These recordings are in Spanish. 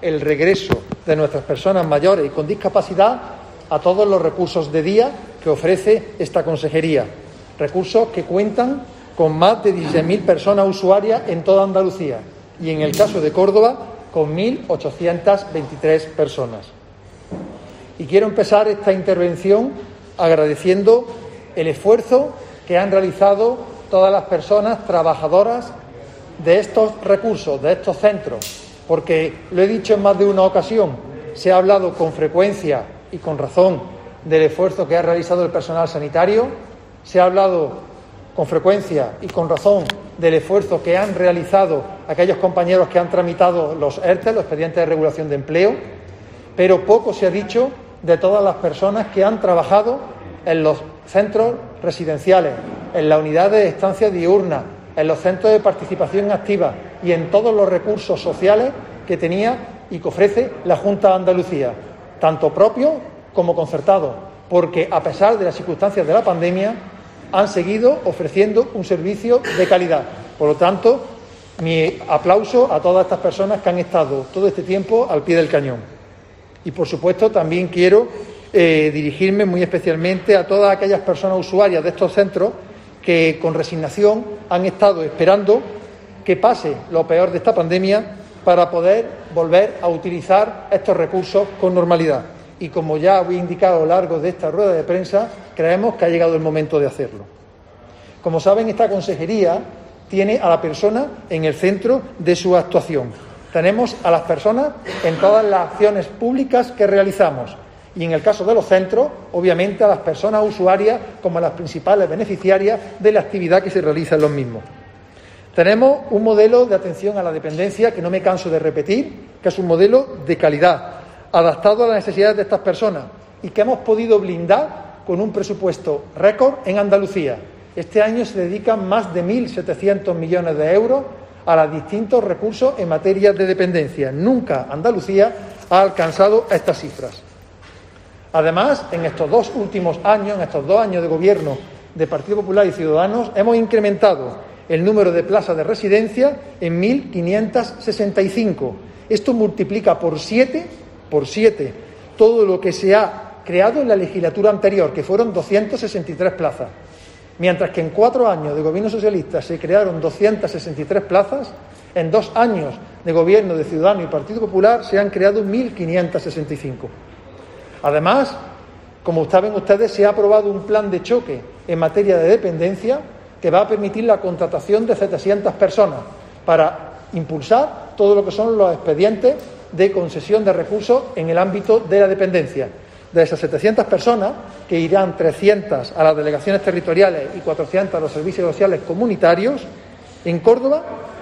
el regreso de nuestras personas mayores y con discapacidad a todos los recursos de día que ofrece esta consejería. Recursos que cuentan con más de 16.000 personas usuarias en toda Andalucía y, en el caso de Córdoba, con 1.823 personas. Y quiero empezar esta intervención agradeciendo el esfuerzo que han realizado todas las personas trabajadoras de estos recursos, de estos centros, porque lo he dicho en más de una ocasión, se ha hablado con frecuencia y con razón del esfuerzo que ha realizado el personal sanitario, se ha hablado con frecuencia y con razón del esfuerzo que han realizado aquellos compañeros que han tramitado los ERTE, los expedientes de regulación de empleo, pero poco se ha dicho de todas las personas que han trabajado en los centros residenciales, en la unidad de estancia diurna, en los centros de participación activa y en todos los recursos sociales que tenía y que ofrece la Junta de Andalucía, tanto propios como concertados, porque a pesar de las circunstancias de la pandemia han seguido ofreciendo un servicio de calidad. Por lo tanto, mi aplauso a todas estas personas que han estado todo este tiempo al pie del cañón. Y, por supuesto, también quiero dirigirme muy especialmente a todas aquellas personas usuarias de estos centros que con resignación han estado esperando que pase lo peor de esta pandemia para poder volver a utilizar estos recursos con normalidad. Y como ya había indicado a lo largo de esta rueda de prensa, creemos que ha llegado el momento de hacerlo. Como saben, esta consejería tiene a la persona en el centro de su actuación. Tenemos a las personas en todas las acciones públicas que realizamos y, en el caso de los centros, obviamente a las personas usuarias como las principales beneficiarias de la actividad que se realiza en los mismos. Tenemos un modelo de atención a la dependencia que no me canso de repetir, que es un modelo de calidad, adaptado a las necesidades de estas personas y que hemos podido blindar con un presupuesto récord en Andalucía. Este año se dedican más de 1.700 millones de euros a los distintos recursos en materia de dependencia. Nunca Andalucía ha alcanzado estas cifras. Además, en estos 2 últimos años, en estos 2 años de gobierno de Partido Popular y Ciudadanos, hemos incrementado el número de plazas de residencia en 1.565. Esto multiplica por 7 todo lo que se ha creado en la legislatura anterior, que fueron 263 plazas. Mientras que en 4 años de gobierno socialista se crearon 263 plazas, en 2 años de gobierno de Ciudadanos y Partido Popular se han creado 1.565. Además, como saben ustedes, se ha aprobado un plan de choque en materia de dependencia que va a permitir la contratación de 700 personas para impulsar todo lo que son los expedientes de concesión de recursos en el ámbito de la dependencia. De esas 700 personas, que irán 300 a las delegaciones territoriales y 400 a los servicios sociales comunitarios, en Córdoba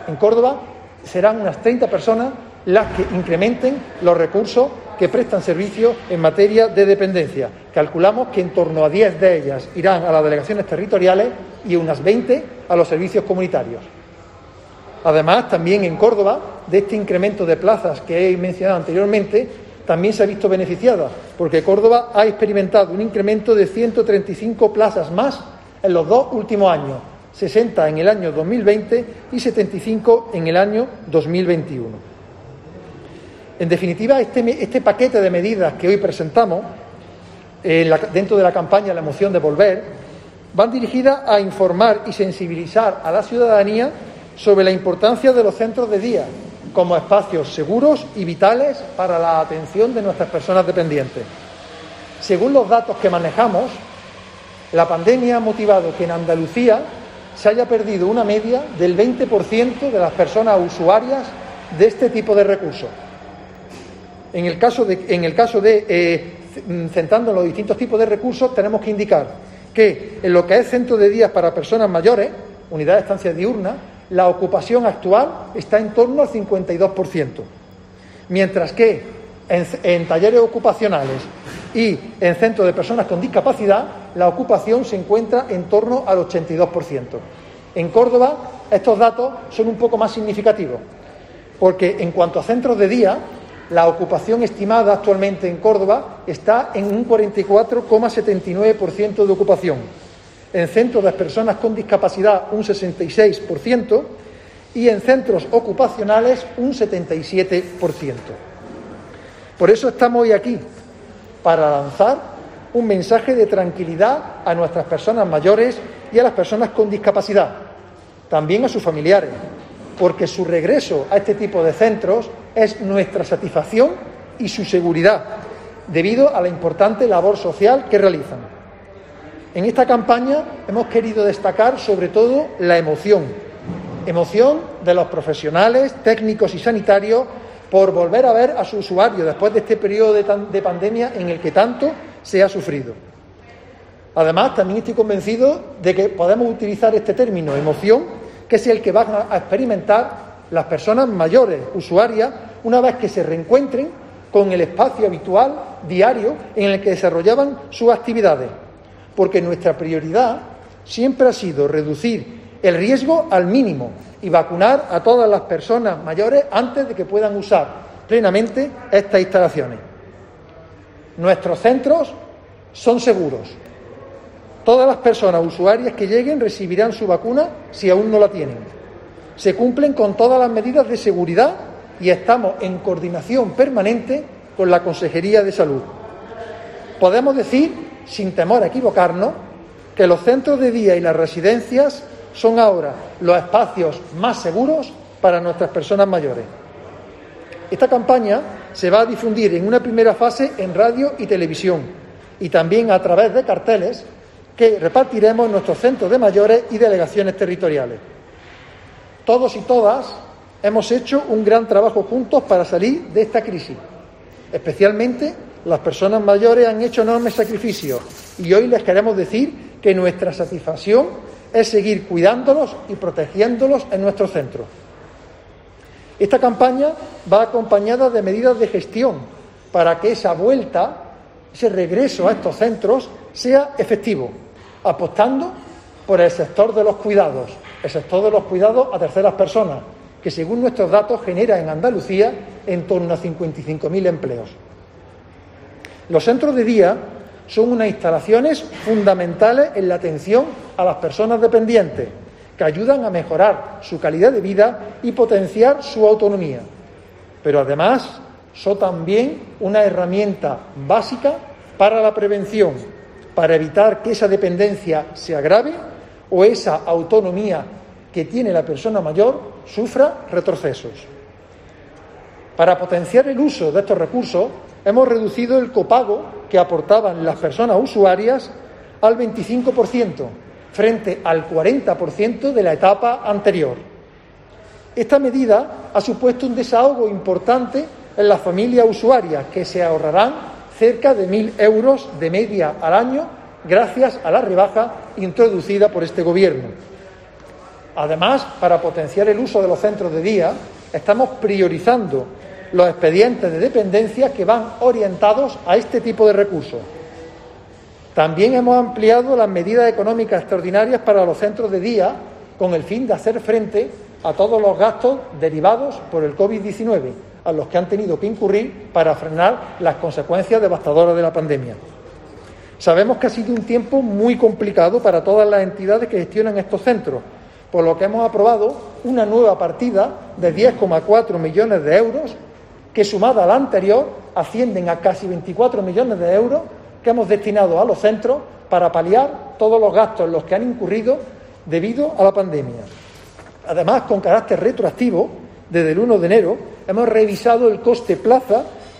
serán unas 30 personas las que incrementen los recursos que prestan servicios en materia de dependencia. Calculamos que en torno a 10 de ellas irán a las delegaciones territoriales y unas 20 a los servicios comunitarios. Además, también en Córdoba, de este incremento de plazas que he mencionado anteriormente, también se ha visto beneficiada, porque Córdoba ha experimentado un incremento de 135 plazas más en los 2 últimos años, 60 en el año 2020 y 75 en el año 2021. En definitiva, este paquete de medidas que hoy presentamos, dentro de la campaña La Moción de Volver, van dirigidas a informar y sensibilizar a la ciudadanía sobre la importancia de los centros de día como espacios seguros y vitales para la atención de nuestras personas dependientes. Según los datos que manejamos, la pandemia ha motivado que en Andalucía se haya perdido una media del 20% de las personas usuarias de este tipo de recursos. En el caso de centrando en los distintos tipos de recursos, tenemos que indicar que en lo que es centro de día para personas mayores, unidad de estancia diurna, la ocupación actual está en torno al 52%, mientras que en talleres ocupacionales y en centros de personas con discapacidad la ocupación se encuentra en torno al 82%. En Córdoba estos datos son un poco más significativos, porque en cuanto a centros de día, la ocupación estimada actualmente en Córdoba está en un 44,79% de ocupación. En centros de personas con discapacidad un 66% y en centros ocupacionales un 77%. Por eso estamos hoy aquí, para lanzar un mensaje de tranquilidad a nuestras personas mayores y a las personas con discapacidad, también a sus familiares, porque su regreso a este tipo de centros es nuestra satisfacción y su seguridad, debido a la importante labor social que realizan. En esta campaña hemos querido destacar sobre todo la emoción de los profesionales, técnicos y sanitarios por volver a ver a su usuario después de este periodo de pandemia en el que tanto se ha sufrido. Además, también estoy convencido de que podemos utilizar este término, emoción, que es el que van a experimentar las personas mayores, usuarias, una vez que se reencuentren con el espacio habitual, diario, en el que desarrollaban sus actividades. Porque nuestra prioridad siempre ha sido reducir el riesgo al mínimo y vacunar a todas las personas mayores antes de que puedan usar plenamente estas instalaciones. Nuestros centros son seguros. Todas las personas usuarias que lleguen recibirán su vacuna si aún no la tienen. Se cumplen con todas las medidas de seguridad y estamos en coordinación permanente con la Consejería de Salud. Podemos decir, sin temor a equivocarnos, que los centros de día y las residencias son ahora los espacios más seguros para nuestras personas mayores. Esta campaña se va a difundir en una primera fase en radio y televisión y también a través de carteles que repartiremos en nuestros centros de mayores y delegaciones territoriales. Todos y todas hemos hecho un gran trabajo juntos para salir de esta crisis. Especialmente las personas mayores han hecho enormes sacrificios y hoy les queremos decir que nuestra satisfacción es seguir cuidándolos y protegiéndolos en nuestros centros. Esta campaña va acompañada de medidas de gestión para que esa vuelta, ese regreso a estos centros, sea efectivo, apostando por el sector de los cuidados, a terceras personas, que según nuestros datos genera en Andalucía en torno a 55.000 empleos. Los centros de día son unas instalaciones fundamentales en la atención a las personas dependientes, que ayudan a mejorar su calidad de vida y potenciar su autonomía. Pero además son también una herramienta básica para la prevención, para evitar que esa dependencia se agrave o esa autonomía que tiene la persona mayor sufra retrocesos. Para potenciar el uso de estos recursos, hemos reducido el copago que aportaban las personas usuarias al 25%, frente al 40% de la etapa anterior. Esta medida ha supuesto un desahogo importante en las familias usuarias, que se ahorrarán cerca de 1.000 euros de media al año gracias a la rebaja introducida por este Gobierno. Además, para potenciar el uso de los centros de día, estamos priorizando los expedientes de dependencia que van orientados a este tipo de recursos. También hemos ampliado las medidas económicas extraordinarias para los centros de día con el fin de hacer frente a todos los gastos derivados por el COVID-19, a los que han tenido que incurrir para frenar las consecuencias devastadoras de la pandemia. Sabemos que ha sido un tiempo muy complicado para todas las entidades que gestionan estos centros, por lo que hemos aprobado una nueva partida de 10,4 millones de euros que, sumada a la anterior, ascienden a casi 24 millones de euros que hemos destinado a los centros para paliar todos los gastos en los que han incurrido debido a la pandemia. Además, con carácter retroactivo, desde el 1 de enero, hemos revisado el coste plaza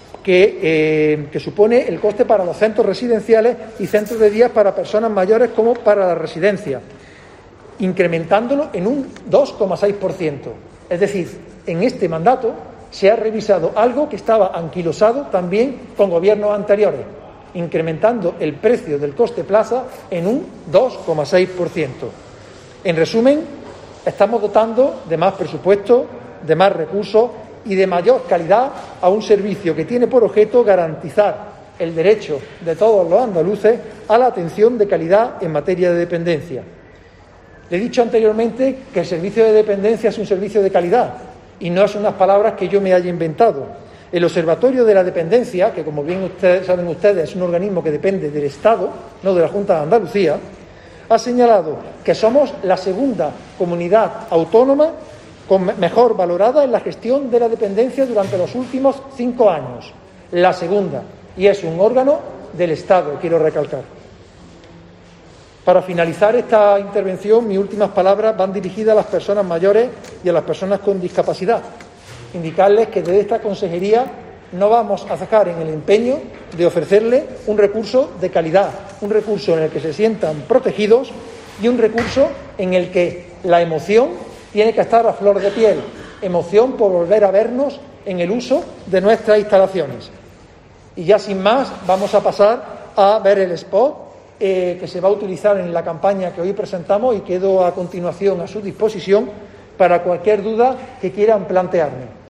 que supone el coste para los centros residenciales y centros de día para personas mayores como para la residencia, incrementándolo en un 2,6%. Es decir, en este mandato se ha revisado algo que estaba anquilosado también con gobiernos anteriores, incrementando el precio del coste plaza en un 2,6%. En resumen, estamos dotando de más presupuesto, de más recursos y de mayor calidad a un servicio que tiene por objeto garantizar el derecho de todos los andaluces a la atención de calidad en materia de dependencia. Le he dicho anteriormente que el servicio de dependencia es un servicio de calidad y no son unas palabras que yo me haya inventado. El Observatorio de la Dependencia, que como bien saben ustedes es un organismo que depende del Estado, no de la Junta de Andalucía, ha señalado que somos la segunda comunidad autónoma mejor valorada en la gestión de la dependencia durante los últimos 5 años, la segunda, y es un órgano del Estado, quiero recalcar. Para finalizar esta intervención, mis últimas palabras van dirigidas a las personas mayores y a las personas con discapacidad. Indicarles que desde esta consejería no vamos a cejar en el empeño de ofrecerles un recurso de calidad, un recurso en el que se sientan protegidos y un recurso en el que la emoción tiene que estar a flor de piel, emoción por volver a vernos en el uso de nuestras instalaciones. Y ya sin más, vamos a pasar a ver el spot que se va a utilizar en la campaña que hoy presentamos y quedo a continuación a su disposición para cualquier duda que quieran plantearme.